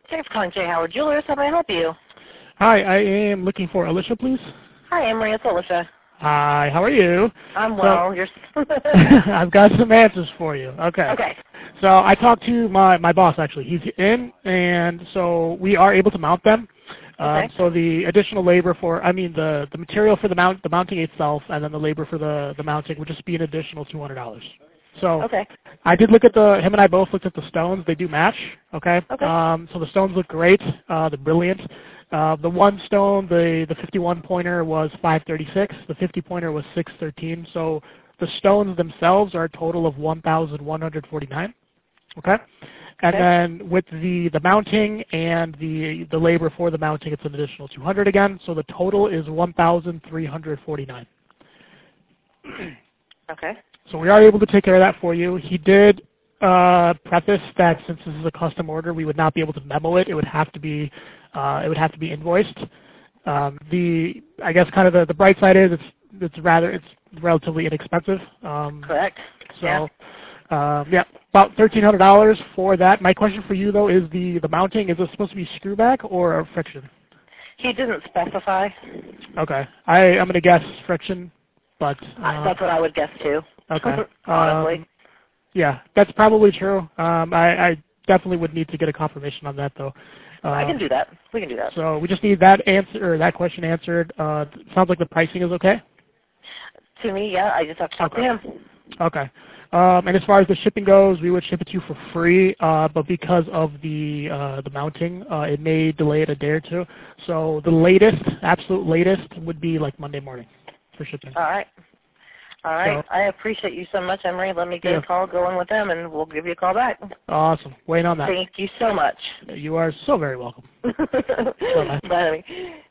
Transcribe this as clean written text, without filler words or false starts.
Thanks for calling J. Howard Jewelers. How may I help you? Hi, I am looking for Alicia, please. Hi, Emery. It's Alicia. Hi, how are you? I'm well. You're I've got some answers for you. Okay. Okay. So I talked to my boss, actually. He's in, and so we are able to mount them. Okay. So the additional labor for, the material for the mounting itself, and then the labor for the mounting would just be an additional $200. So Okay. I did look at him and I both looked at the stones. They do match, okay? Okay. So the stones look great. They're brilliant. The one stone, the 51 pointer was 536. The 50 pointer was 613. So the stones themselves are a total of 1,149. Okay? And then with the mounting and the labor for the mounting, it's an additional 200 again. So the total is 1,349. Okay. So we are able to take care of that for you. He did preface that since this is a custom order, we would not be able to memo it. It would have to be invoiced. I guess kind of the bright side is it's relatively inexpensive. Correct. So yeah, about $1,300 for that. My question for you though is the mounting, is it supposed to be screw back or friction? He didn't specify. Okay, I'm going to guess friction, but that's what I would guess too. Okay. Honestly. Yeah, that's probably true. I definitely would need to get a confirmation on that, though. I can do that. We can do that. So we just need that answer or that question answered. Sounds like the pricing is okay. To me, yeah. I just have to talk to him. Okay. And as far as the shipping goes, we would ship it to you for free, but because of the mounting, it may delay it a day or two. So the latest, absolute latest, would be like Monday morning for shipping. All right. All right. So, I appreciate you so much, Emery. Let me get a call going with them, and we'll give you a call back. Awesome. Waiting on that. Thank you so much. You are so very welcome. Bye-bye. Bye.